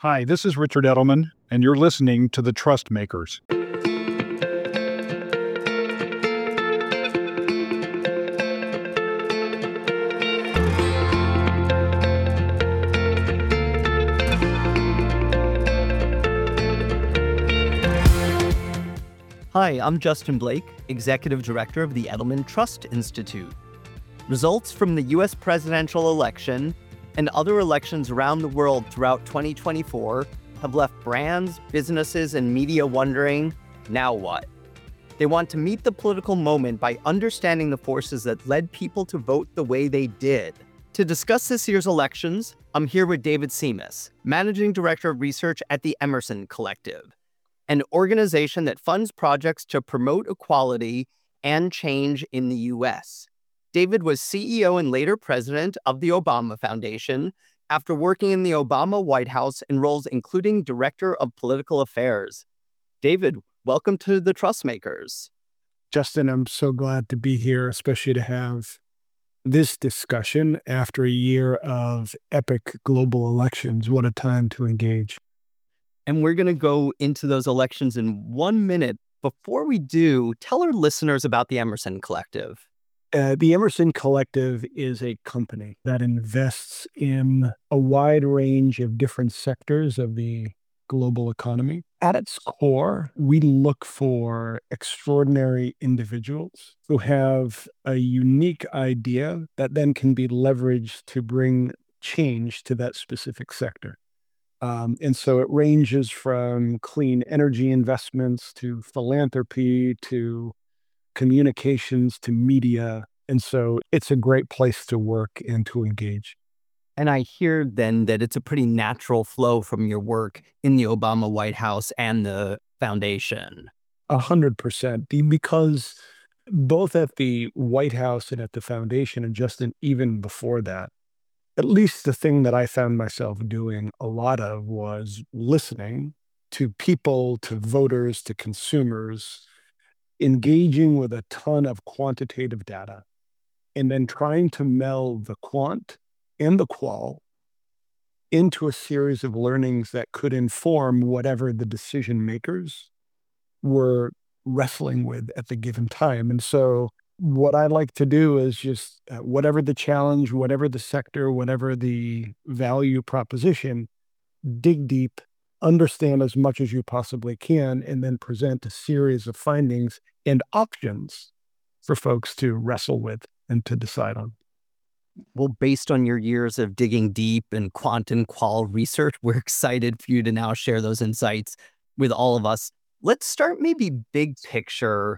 Hi, this is Richard Edelman, and you're listening to The Trust Makers. Hi, I'm Justin Blake, Executive Director of the Edelman Trust Institute. Results from the U.S. presidential election and other elections around the world throughout 2024 have left brands, businesses, and media wondering, now what? They want to meet the political moment by understanding the forces that led people to vote the way they did. To discuss this year's elections, I'm here with David Seamus, Managing Director of Research at the Emerson Collective, an organization that funds projects to promote equality and change in the U.S. David was CEO and later president of the Obama Foundation after working in the Obama White House in roles including Director of Political Affairs. David, welcome to the Trust Makers. Justin, I'm so glad to be here, especially to have this discussion after a year of epic global elections. What a time to engage. And we're going to go into those elections in 1 minute. Before we do, tell our listeners about the Emerson Collective. The Emerson Collective is a company that invests in a wide range of different sectors of the global economy. At its core, we look for extraordinary individuals who have a unique idea that then can be leveraged to bring change to that specific sector. And so it ranges from clean energy investments to philanthropy to communications to media. And so it's a great place to work and to engage. And I hear then that it's a pretty natural flow from your work in the Obama White House and the foundation. 100%. Because both at the White House and at the foundation, and just even before that, at least the thing that I found myself doing a lot of was listening to people, to voters, to consumers, engaging with a ton of quantitative data, and then trying to meld the quant and the qual into a series of learnings that could inform whatever the decision makers were wrestling with at the given time. And so what I like to do is just whatever the challenge, whatever the sector, whatever the value proposition, dig deep, understand as much as you possibly can, and then present a series of findings and options for folks to wrestle with and to decide on. Well, based on your years of digging deep and quant and qual research, we're excited for you to now share those insights with all of us. Let's start maybe big picture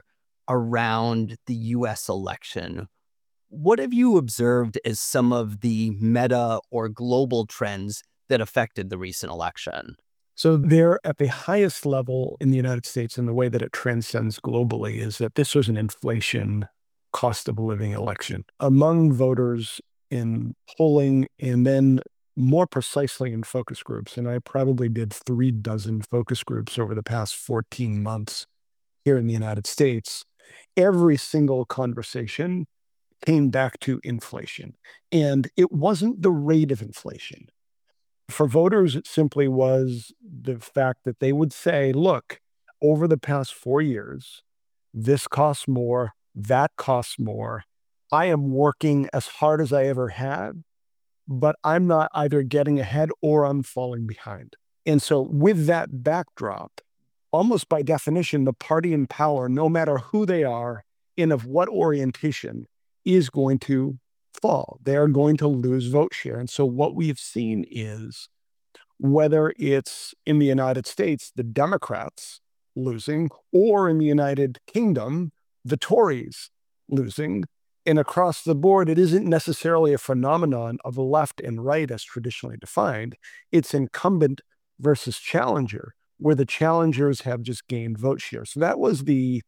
around the U.S. election. What have you observed as some of the meta or global trends that affected the recent election? So there at the highest level in the United States, and the way that it transcends globally, is that this was an inflation cost of living election. Among voters in polling, and then more precisely in focus groups, and I probably did 36 focus groups over the past 14 months here in the United States, every single conversation came back to inflation. And it wasn't the rate of inflation. For voters, it simply was the fact that they would say, look, over the past 4 years, this costs more, that costs more. I am working as hard as I ever had, but I'm not either getting ahead or I'm falling behind. And so with that backdrop, almost by definition, the party in power, no matter who they are and of what orientation, is going to fall. They are going to lose vote share. And so what we've seen is, whether it's in the United States, the Democrats losing, or in the United Kingdom, the Tories losing, and across the board, it isn't necessarily a phenomenon of the left and right as traditionally defined. It's incumbent versus challenger, where the challengers have just gained vote share. So that was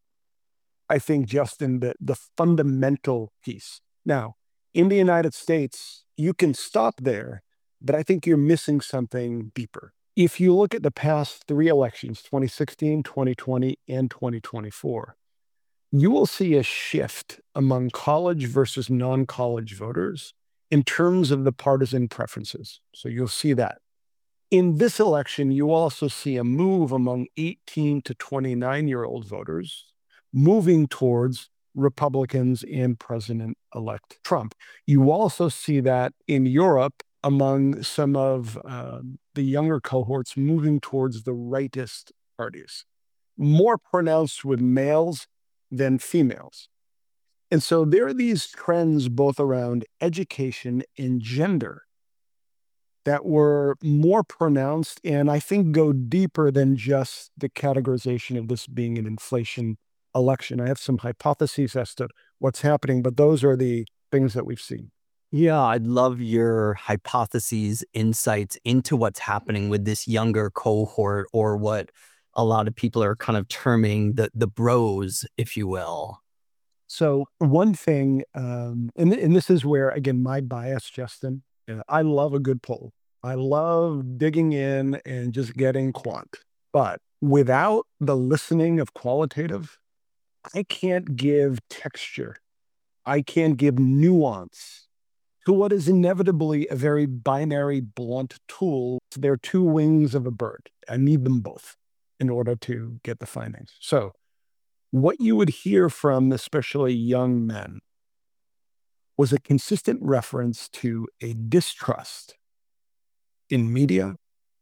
I think, Justin, the fundamental piece. Now, in the United States, you can stop there, but I think you're missing something deeper. If you look at the past 3 elections, 2016, 2020, and 2024, you will see a shift among college versus non-college voters in terms of the partisan preferences. So you'll see that. In this election, you also see a move among 18 to 29-year-old voters moving towards Republicans and President-elect Trump. You also see that in Europe among some of the younger cohorts moving towards the rightist parties, more pronounced with males than females. And so there are these trends both around education and gender that were more pronounced and I think go deeper than just the categorization of this being an inflation election. I have some hypotheses as to what's happening, but those are the things that we've seen. Yeah, I'd love your hypotheses, insights into what's happening with this younger cohort, or what a lot of people are kind of terming the bros, if you will. So one thing, and this is where, again, my bias, Justin, I love a good poll. I love digging in and just getting quant. But without the listening of qualitative, I can't give texture. I can't give nuance to what is inevitably a very binary, blunt tool. They're two wings of a bird. I need them both in order to get the findings. So what you would hear from especially young men was a consistent reference to a distrust in media,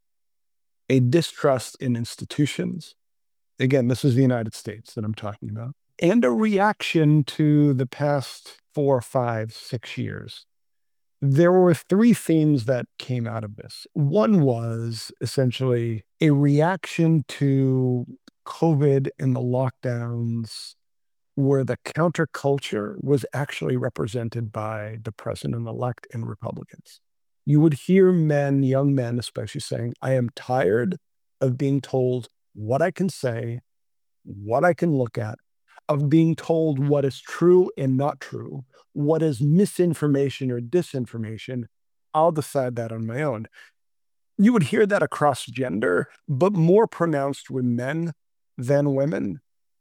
a distrust in institutions. Again, this is the United States that I'm talking about, and a reaction to the past 4, 5, 6 years. There were three themes that came out of this. One was essentially a reaction to COVID and the lockdowns, where the counterculture was actually represented by the president-elect and Republicans. You would hear men, young men especially, saying, I am tired of being told what I can say, what I can look at, of being told what is true and not true, what is misinformation or disinformation. I'll decide that on my own. You would hear that across gender, but more pronounced with men than women.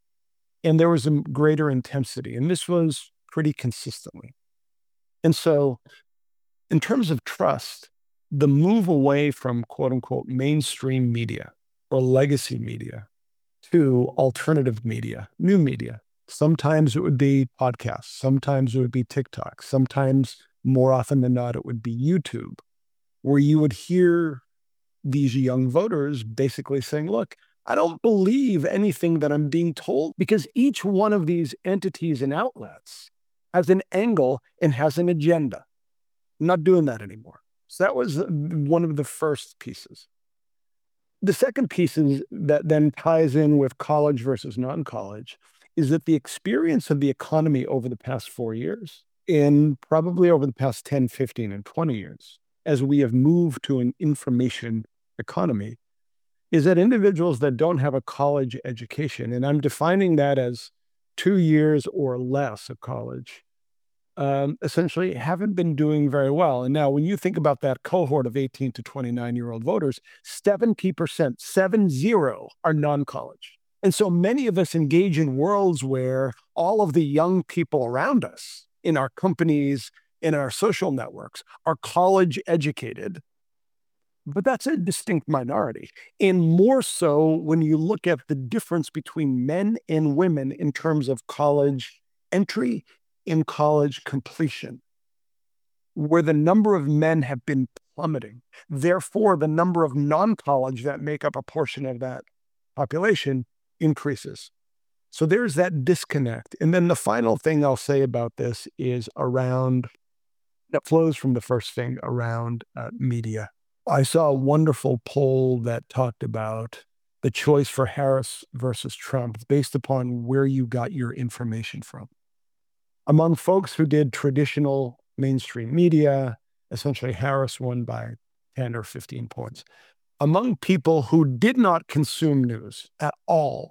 And there was a greater intensity, and this was pretty consistently. And so in terms of trust, the move away from quote unquote mainstream media or legacy media to alternative media, new media. Sometimes it would be podcasts. Sometimes it would be TikTok. Sometimes, more often than not, it would be YouTube, where you would hear these young voters basically saying, look, I don't believe anything that I'm being told, because each one of these entities and outlets has an angle and has an agenda. I'm not doing that anymore. So that was one of the first pieces. The second piece is that then ties in with college versus non-college is that the experience of the economy over the past 4 years, and probably over the past 10, 15, and 20 years, as we have moved to an information economy, is that individuals that don't have a college education, and I'm defining that as 2 years or less of college, essentially haven't been doing very well. And now when you think about that cohort of 18 to 29-year-old voters, 70%, 70, are non-college. And so many of us engage in worlds where all of the young people around us in our companies, in our social networks, are college educated. But that's a distinct minority. And more so when you look at the difference between men and women in terms of college entry and college completion, where the number of men have been plummeting. Therefore, the number of non-college that make up a portion of that population increases. So there's that disconnect. And then the final thing I'll say about this is around, that flows from the first thing around media. I saw a wonderful poll that talked about the choice for Harris versus Trump based upon where you got your information from. Among folks who did traditional mainstream media, essentially Harris won by 10 or 15 points. Among people who did not consume news at all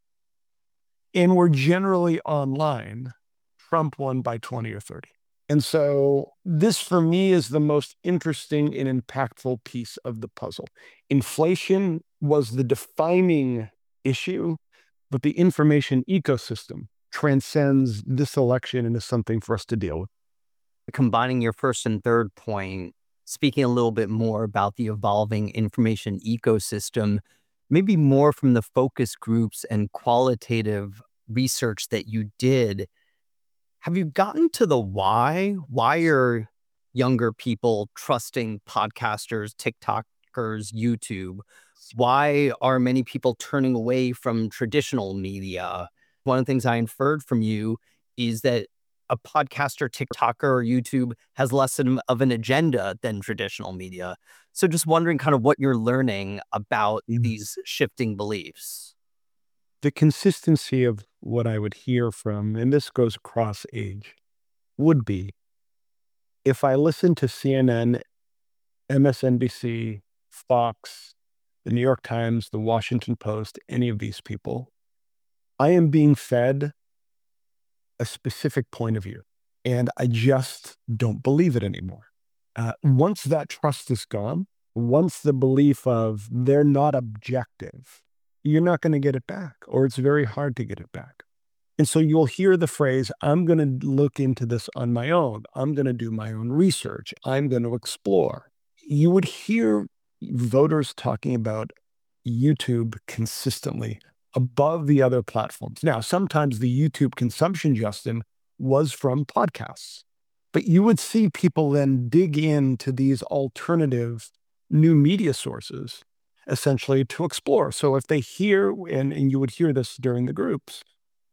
and were generally online, Trump won by 20 or 30. And so this, for me, is the most interesting and impactful piece of the puzzle. Inflation was the defining issue, but the information ecosystem transcends this election and is something for us to deal with. Combining your first and third point, speaking a little bit more about the evolving information ecosystem, maybe more from the focus groups and qualitative research that you did, have you gotten to the why? Why are younger people trusting podcasters, TikTokers, YouTube? Why are many people turning away from traditional media? One of the things I inferred from you is that a podcaster, TikToker, or YouTube has less of an agenda than traditional media. So just wondering kind of what you're learning about these shifting beliefs. The consistency of what I would hear from, and this goes across age, would be if I listen to CNN, MSNBC, Fox, the New York Times, the Washington Post, any of these people, I am being fed a specific point of view, and I just don't believe it anymore. Once that trust is gone, once the belief of they're not objective, you're not going to get it back, or it's very hard to get it back. And so you'll hear the phrase, I'm going to look into this on my own. I'm going to do my own research. I'm going to explore. You would hear voters talking about YouTube consistently above the other platforms. Now, sometimes the YouTube consumption, Justin, was from podcasts, but you would see people then dig into these alternative new media sources essentially to explore. So if they hear, and you would hear this during the groups,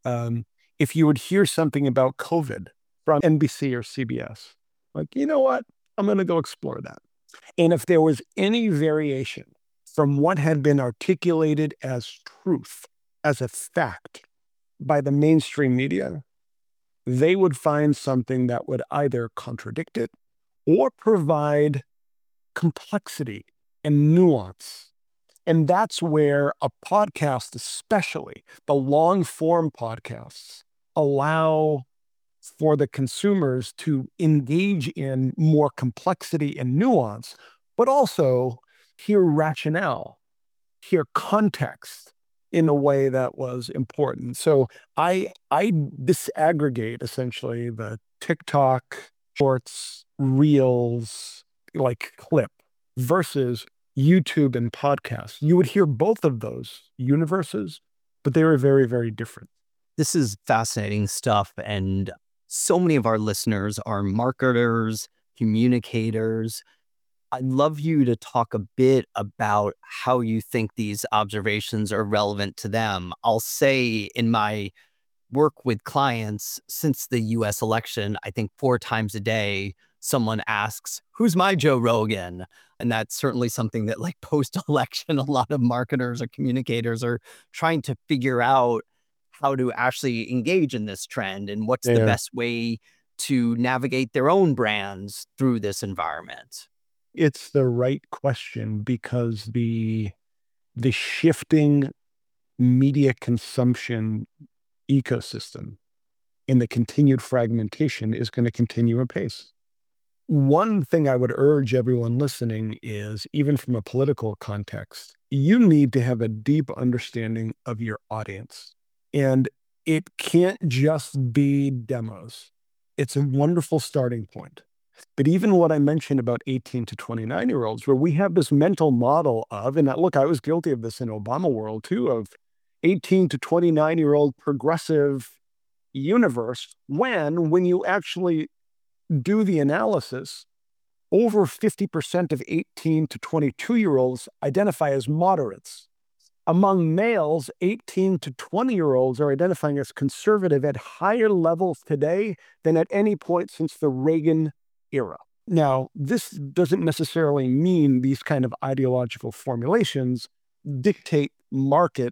if you would hear something about COVID from NBC or CBS, like, you know what, I'm going to go explore that. And if there was any variation from what had been articulated as truth, as a fact by the mainstream media, they would find something that would either contradict it or provide complexity and nuance. And that's where a podcast, especially the long form podcasts, allow for the consumers to engage in more complexity and nuance, but also hear rationale, hear context in a way that was important. So I disaggregate essentially the TikTok shorts, reels, like clip versus YouTube and podcasts. You would hear both of those universes, but they were very, very different. This is fascinating stuff. And so many of our listeners are marketers, communicators. I'd love you to talk a bit about how you think these observations are relevant to them. I'll say in my work with clients since the US election, I think 4 times a day, someone asks, who's my Joe Rogan? And that's certainly something that like post-election, a lot of marketers or communicators are trying to figure out how to actually engage in this trend and what's the best way to navigate their own brands through this environment. It's the right question because the shifting media consumption ecosystem and the continued fragmentation is going to continue apace. One thing I would urge everyone listening is, even from a political context, you need to have a deep understanding of your audience. And it can't just be demos. It's a wonderful starting point. But even what I mentioned about 18 to 29-year-olds, where we have this mental model of, and look, I was guilty of this in Obama world too, of 18 to 29-year-old progressive universe, when you actually do the analysis, over 50% of 18 to 22-year-olds identify as moderates. Among males, 18 to 20-year-olds are identifying as conservative at higher levels today than at any point since the Reagan era. Now, this doesn't necessarily mean these kind of ideological formulations dictate market,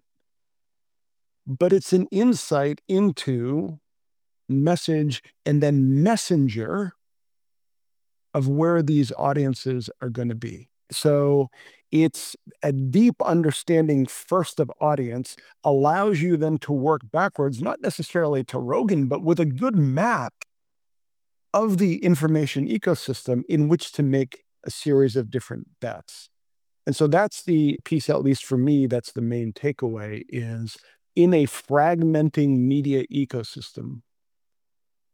but it's an insight into message and then messenger of where these audiences are going to be. So it's a deep understanding first of audience allows you then to work backwards, not necessarily to Rogan, but with a good map of the information ecosystem in which to make a series of different bets. And so that's the piece, at least for me, that's the main takeaway is in a fragmenting media ecosystem,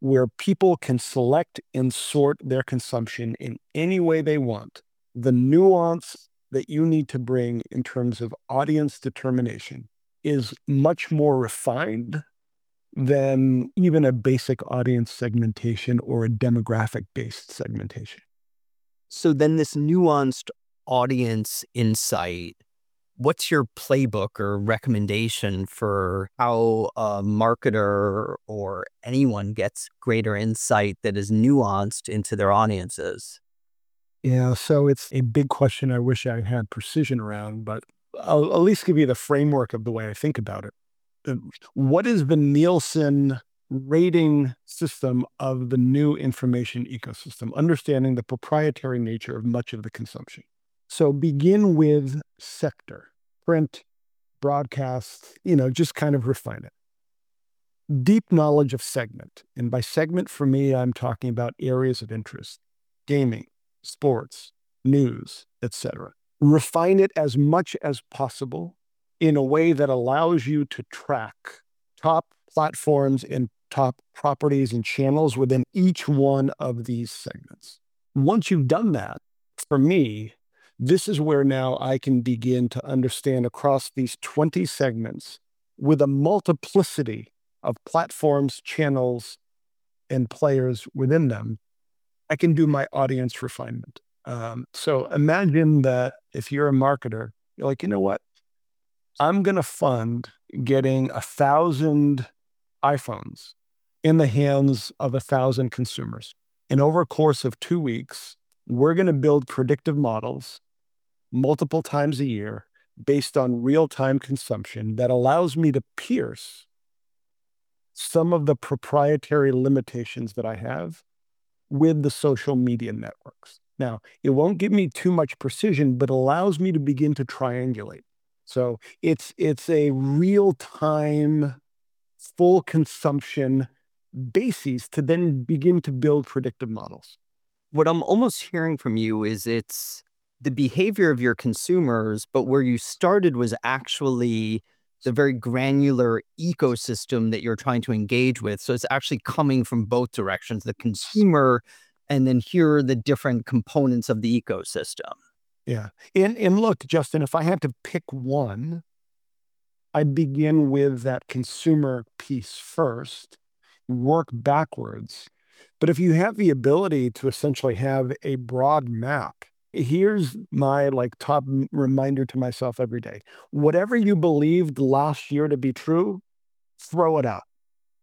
where people can select and sort their consumption in any way they want, the nuance that you need to bring in terms of audience determination is much more refined than even a basic audience segmentation or a demographic-based segmentation. So then this nuanced audience insight, what's your playbook or recommendation for how a marketer or anyone gets greater insight that is nuanced into their audiences? Yeah, so it's a big question I wish I had precision around, but I'll at least give you the framework of the way I think about it. What is the Nielsen rating system of the new information ecosystem, understanding the proprietary nature of much of the consumption? So begin with sector, print, broadcast, just kind of refine it. Deep knowledge of segment. And by segment, for me, I'm talking about areas of interest, gaming, sports, news, etc. Refine it as much as possible in a way that allows you to track top platforms and top properties and channels within each one of these segments. Once you've done that, for me, this is where now I can begin to understand across these 20 segments with a multiplicity of platforms, channels, and players within them, I can do my audience refinement. So imagine that if you're a marketer, you're like, you know what? I'm going to fund getting 1,000 iPhones in the hands of 1,000 consumers. And over a course of 2 weeks, we're going to build predictive models multiple times a year based on real-time consumption that allows me to pierce some of the proprietary limitations that I have with the social media networks. Now, it won't give me too much precision, but allows me to begin to triangulate. So it's a real-time, full consumption basis to then begin to build predictive models. What I'm almost hearing from you is it's the behavior of your consumers, but where you started was actually the very granular ecosystem that you're trying to engage with. So it's actually coming from both directions, the consumer, and then here are the different components of the ecosystem. Yeah. And look, Justin, if I had to pick one, I'd begin with that consumer piece first, work backwards. But if you have the ability to essentially have a broad map, here's my top reminder to myself every day. Whatever you believed last year to be true, throw it out.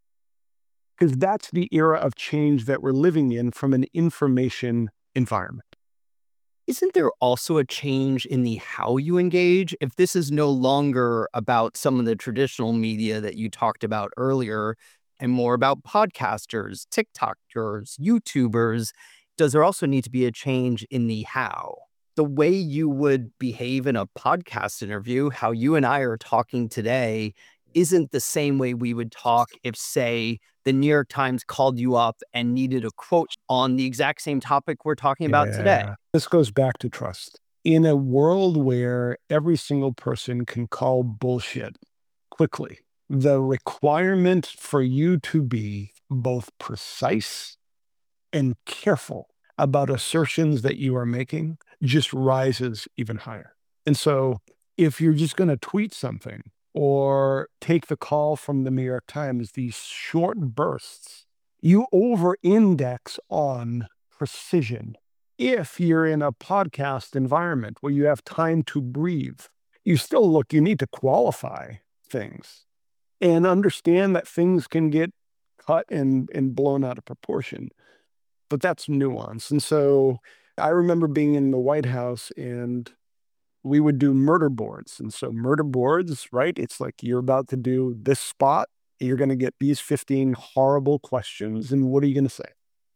Because that's the era of change that we're living in from an information environment. Isn't there also a change in the how you engage? If this is no longer about some of the traditional media that you talked about earlier and more about podcasters, TikTokers, YouTubers, does there also need to be a change in the how? The way you would behave in a podcast interview, how you and I are talking today, isn't the same way we would talk if, say, the New York Times called you up and needed a quote on the exact same topic we're talking about today. This goes back to trust. In a world where every single person can call bullshit quickly, the requirement for you to be both precise and careful about assertions that you are making just rises even higher. And so if you're just going to tweet something or take the call from the New York Times, these short bursts, you over-index on precision. If you're in a podcast environment where you have time to breathe, you need to qualify things and understand that things can get cut and blown out of proportion. But that's nuance. And so I remember being in the White House and we would do murder boards. And so murder boards, right? It's like you're about to do this spot. You're going to get these 15 horrible questions. And what are you going to say?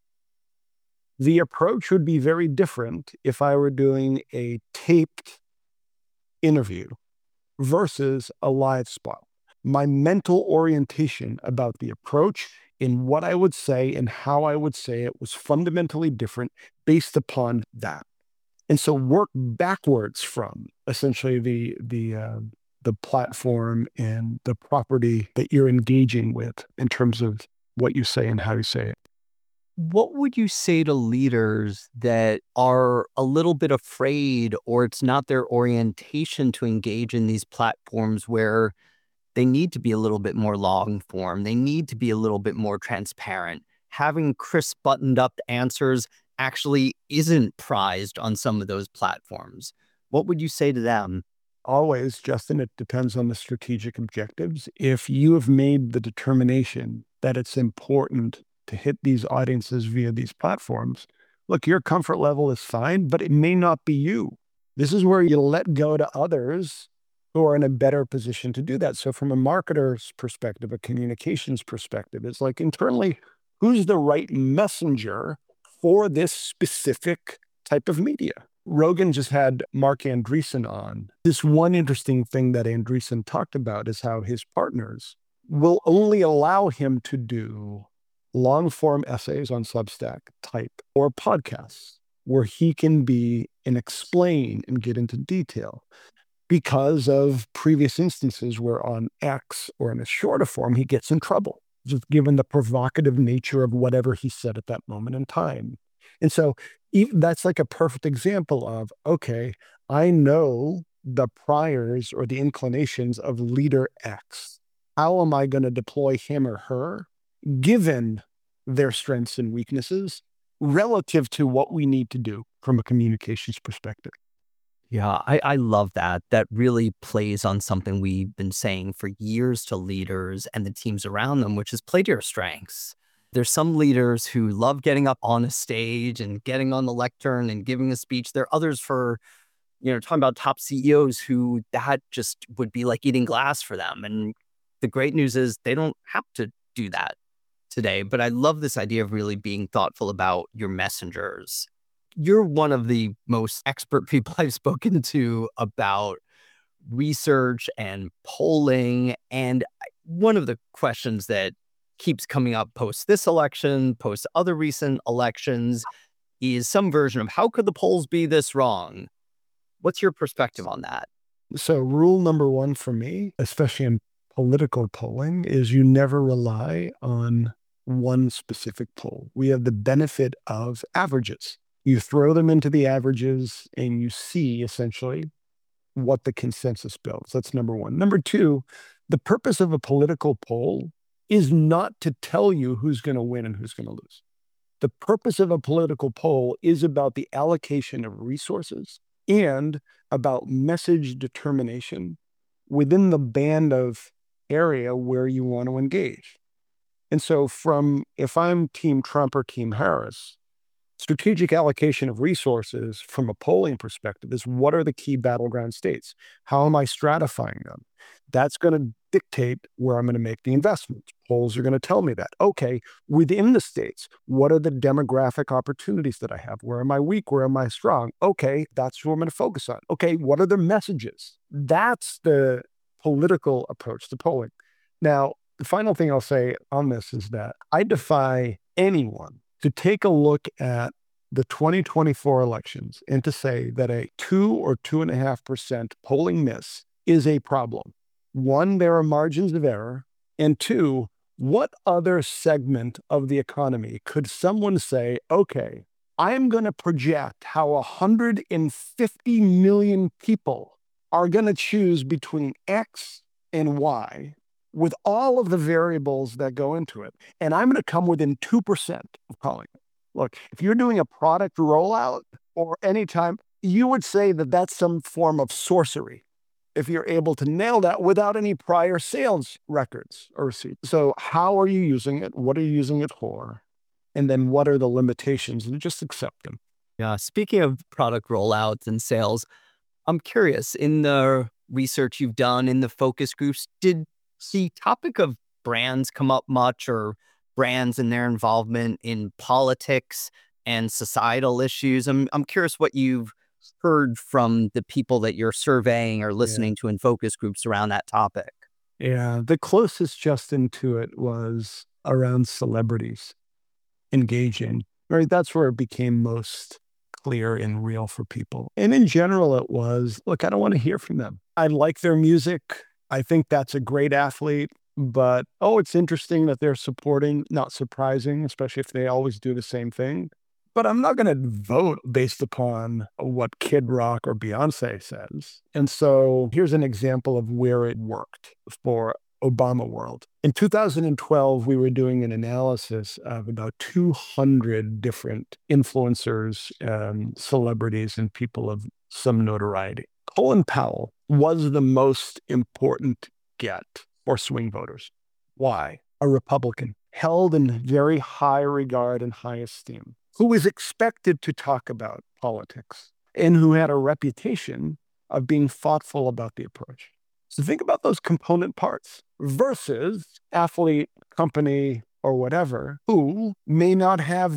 The approach would be very different if I were doing a taped interview versus a live spot. My mental orientation about the approach in what I would say and how I would say it was fundamentally different based upon that. And so work backwards from essentially the platform and the property that you're engaging with in terms of what you say and how you say it. What would you say to leaders that are a little bit afraid, or it's not their orientation to engage in these platforms where they need to be a little bit more long form? They need to be a little bit more transparent. Having crisp, buttoned up answers actually isn't prized on some of those platforms. What would you say to them? Always, Justin, it depends on the strategic objectives. If you have made the determination that it's important to hit these audiences via these platforms, look, your comfort level is fine, but it may not be you. This is where you let go to others who are in a better position to do that. So from a marketer's perspective, a communications perspective, it's like internally, who's the right messenger for this specific type of media? Rogan just had Mark Andreessen on. This one interesting thing that Andreessen talked about is how his partners will only allow him to do long-form essays on Substack type or podcasts where he can be and explain and get into detail because of previous instances where on X or in a shorter form, he gets in trouble, just given the provocative nature of whatever he said at that moment in time. And so that's like a perfect example of, okay, I know the priors or the inclinations of leader X. How am I going to deploy him or her given their strengths and weaknesses relative to what we need to do from a communications perspective? Yeah, I love that. That really plays on something we've been saying for years to leaders and the teams around them, which is play to your strengths. There's some leaders who love getting up on a stage and getting on the lectern and giving a speech. There are others talking about top CEOs who that just would be like eating glass for them. And the great news is they don't have to do that today. But I love this idea of really being thoughtful about your messengers. You're one of the most expert people I've spoken to about research and polling. And one of the questions that keeps coming up post this election, post other recent elections, is some version of how could the polls be this wrong? What's your perspective on that? So rule number one for me, especially in political polling, is you never rely on one specific poll. We have the benefit of averages. You throw them into the averages and you see essentially what the consensus builds. That's number one. Number two, the purpose of a political poll is not to tell you who's going to win and who's going to lose. The purpose of a political poll is about the allocation of resources and about message determination within the band of area where you want to engage. And so if I'm Team Trump or Team Harris, strategic allocation of resources from a polling perspective is what are the key battleground states? How am I stratifying them? That's going to dictate where I'm going to make the investments. Polls are going to tell me that. Okay, within the states, what are the demographic opportunities that I have? Where am I weak? Where am I strong? Okay, that's what I'm going to focus on. Okay, what are the messages? That's the political approach to polling. Now, the final thing I'll say on this is that I defy anyone to take a look at the 2024 elections and to say that a 2 or 2.5% polling miss is a problem. One, there are margins of error. And two, what other segment of the economy could someone say, okay, I'm going to project how 150 million people are going to choose between X and Y with all of the variables that go into it. And I'm going to come within 2% of calling it. Look, if you're doing a product rollout or anytime, you would say that that's some form of sorcery if you're able to nail that without any prior sales records or receipts. So how are you using it? What are you using it for? And then what are the limitations? And just accept them. Yeah, speaking of product rollouts and sales, I'm curious, in the research you've done, in the focus groups, did the topic of brands come up much, or brands and their involvement in politics and societal issues? I'm curious what you've heard from the people that you're surveying or listening to in focus groups around that topic. Yeah, the closest, Justin, to it was around celebrities engaging. Right, that's where it became most clear and real for people. And in general, it was, look, I don't want to hear from them. I like their music. I think that's a great athlete. but, it's interesting that they're supporting, not surprising, especially if they always do the same thing. But I'm not going to vote based upon what Kid Rock or Beyonce says. And so here's an example of where it worked for Obama World. In 2012, we were doing an analysis of about 200 different influencers, celebrities, and people of some notoriety. Colin Powell was the most important get for swing voters. Why? A Republican, held in very high regard and high esteem, who was expected to talk about politics and who had a reputation of being thoughtful about the approach. So think about those component parts versus athlete, company, or whatever, who may not have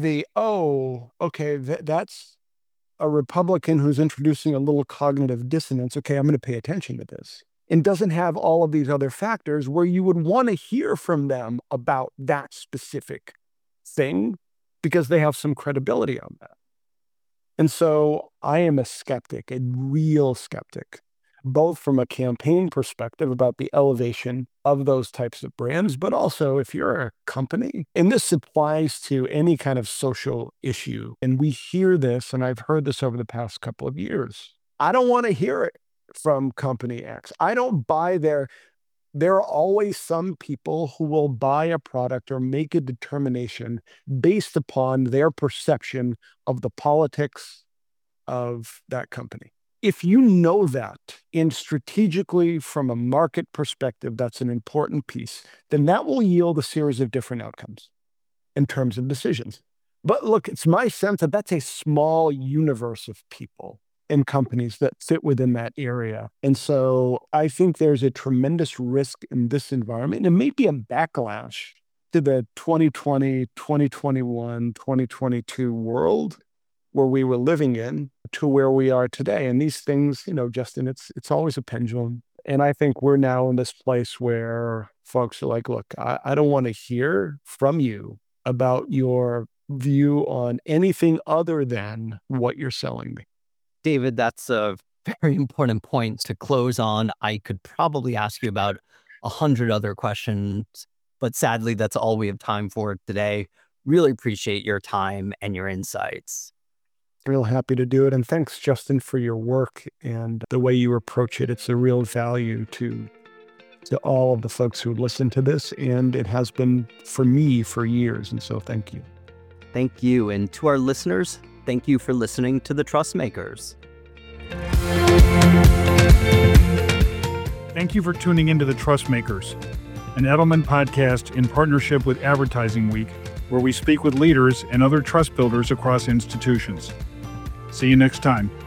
that's a Republican who's introducing a little cognitive dissonance. Okay, I'm going to pay attention to this. And doesn't have all of these other factors where you would want to hear from them about that specific thing because they have some credibility on that. And so I am a skeptic, a real skeptic, both from a campaign perspective about the elevation of those types of brands, but also if you're a company, and this applies to any kind of social issue, and we hear this, and I've heard this over the past couple of years. I don't want to hear it from company X. I don't buy there are always some people who will buy a product or make a determination based upon their perception of the politics of that company. If you know that, and strategically from a market perspective, that's an important piece, then that will yield a series of different outcomes in terms of decisions. But look, it's my sense that that's a small universe of people and companies that fit within that area. And so I think there's a tremendous risk in this environment. And it may be a backlash to the 2020, 2021, 2022 world where we were living in to where we are today. And these things, Justin, it's always a pendulum. And I think we're now in this place where folks are like, look, I don't want to hear from you about your view on anything other than what you're selling me. David, that's a very important point to close on. I could probably ask you about 100 other questions, but sadly, that's all we have time for today. Really appreciate your time and your insights. Real happy to do it. And thanks, Justin, for your work and the way you approach it. It's a real value to all of the folks who listen to this. And it has been for me for years. And so thank you. Thank you. And to our listeners, thank you for listening to The Trust Makers. Thank you for tuning into The Trust Makers, an Edelman podcast in partnership with Advertising Week, where we speak with leaders and other trust builders across institutions. See you next time.